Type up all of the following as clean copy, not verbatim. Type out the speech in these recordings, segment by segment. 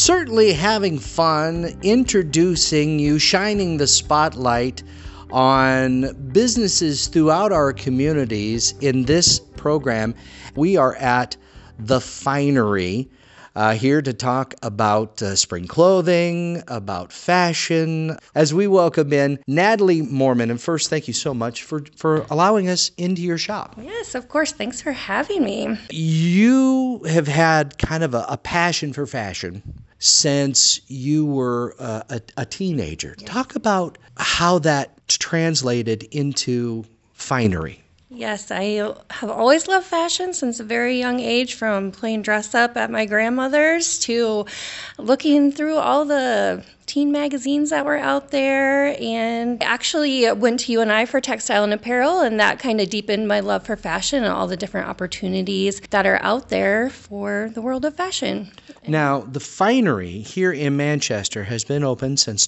certainly having fun, introducing you, shining the spotlight on businesses throughout our communities. In this program, we are at The Finery, here to talk about spring clothing, about fashion, as we welcome in Natalie Moorman. And first, thank you so much for allowing us into your shop. Yes, of course. Thanks for having me. You have had kind of a passion for fashion since you were a teenager. Yes. Talk about how that translated into Finery. Yes, I have always loved fashion since a very young age, from playing dress up at my grandmother's to looking through all the teen magazines that were out there, and actually went to UNI for textile and apparel, and that kind of deepened my love for fashion and all the different opportunities that are out there for the world of fashion. Now, the Finery here in Manchester has been open since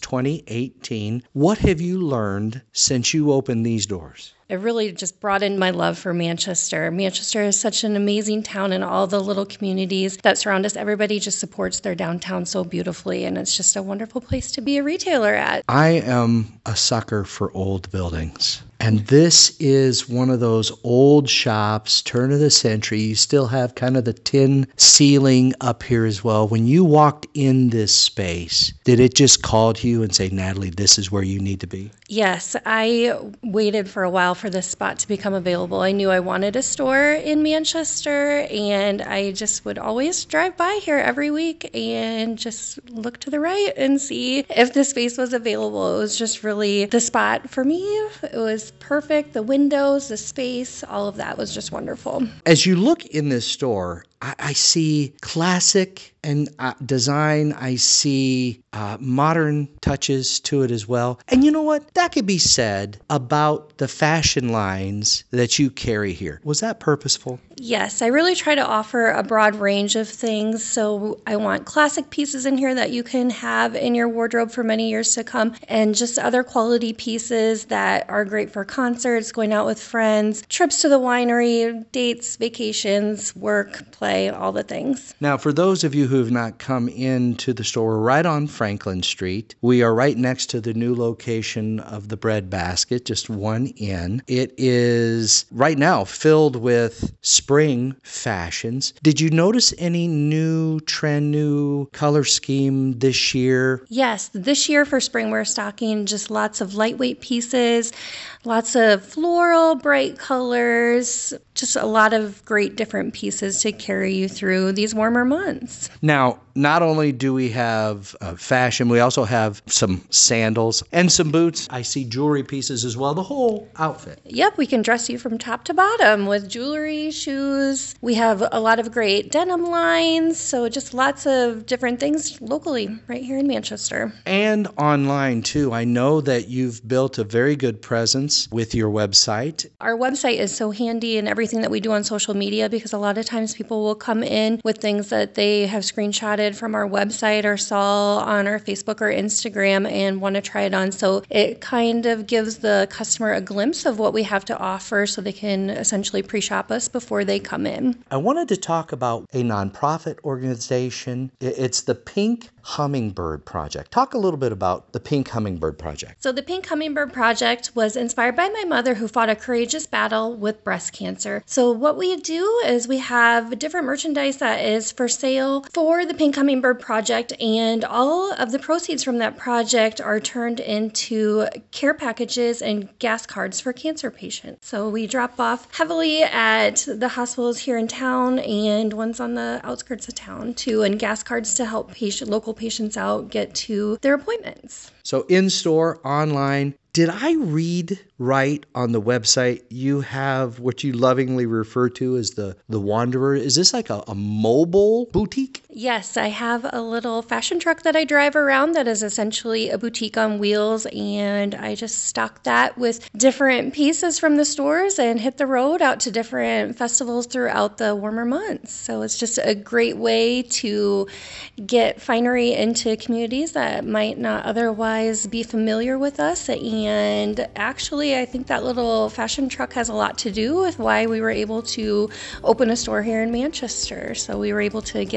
2018. What have you learned since you opened these doors? It really just broadened my love for Manchester. Manchester is such an amazing town, and all the little communities that surround us. Everybody just supports their downtown so beautifully, and it's just a wonderful place to be a retailer at. I am a sucker for old buildings. And this is one of those old shops, turn of the century. You still have kind of the tin ceiling up here as well. When you walked in this space, did it just call to you and say, Natalie, this is where you need to be? Yes, I waited for a while for this spot to become available. I knew I wanted a store in Manchester, and I just would always drive by here every week and just look to the right and see if the space was available. It was just really the spot for me. It was perfect. The windows, the space, all of that was just wonderful. As you look in this store, I see classic and design. I see modern touches to it as well. And you know what? That could be said about the fashion lines that you carry here. Was that purposeful? Yes, I really try to offer a broad range of things. So I want classic pieces in here that you can have in your wardrobe for many years to come, and just other quality pieces that are great for concerts, going out with friends, trips to the winery, dates, vacations, work, play, all the things. Now, for those of you who have not come into the store, we're right on Franklin Street. We are right next to the new location of the Bread Basket, just one in. It is right now filled with spring fashions. Did you notice any new trend, new color scheme this year? Yes, this year for spring we're stocking just lots of lightweight pieces, lots of floral, bright colors, just a lot of great different pieces to carry you through these warmer months. Now, not only do we have fashion, we also have some sandals and some boots. I see jewelry pieces as well, the whole outfit. Yep, we can dress you from top to bottom with jewelry, shoes. We have a lot of great denim lines, so just lots of different things locally right here in Manchester. And online too. I know that you've built a very good presence with your website. Our website is so handy in everything that we do on social media, because a lot of times people will come in with things that they have screenshotted from our website or saw on our Facebook or Instagram and want to try it on. So it kind of gives the customer a glimpse of what we have to offer, so they can essentially pre-shop us before they come in. I wanted to talk about a nonprofit organization. It's the Pink Hummingbird Project. Talk a little bit about the Pink Hummingbird Project. So the Pink Hummingbird Project was inspired by my mother, who fought a courageous battle with breast cancer. So what we do is we have different merchandise that is for sale for the Pink Hummingbird Project, and all of the proceeds from that project are turned into care packages and gas cards for cancer patients. So we drop off heavily at the hospitals here in town and ones on the outskirts of town too, and gas cards to help local patients out get to their appointments. So in-store, online. Did I read right on the website you have what you lovingly refer to as the Wanderer? Is this like a mobile boutique? Yes, I have a little fashion truck that I drive around that is essentially a boutique on wheels, and I just stock that with different pieces from the stores and hit the road out to different festivals throughout the warmer months. So it's just a great way to get finery into communities that might not otherwise be familiar with us. And actually, I think that little fashion truck has a lot to do with why we were able to open a store here in Manchester. So we were able to get people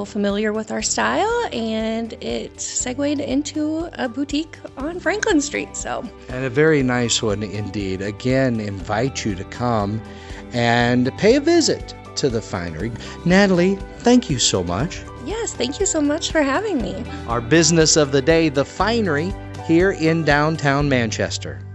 familiar with our style, and it segued into a boutique on Franklin Street. And a very nice one indeed. Again, invite you to come and pay a visit to the Finery. Natalie, thank you so much. Yes, thank you so much for having me. Our business of the day, the Finery, here in downtown Manchester.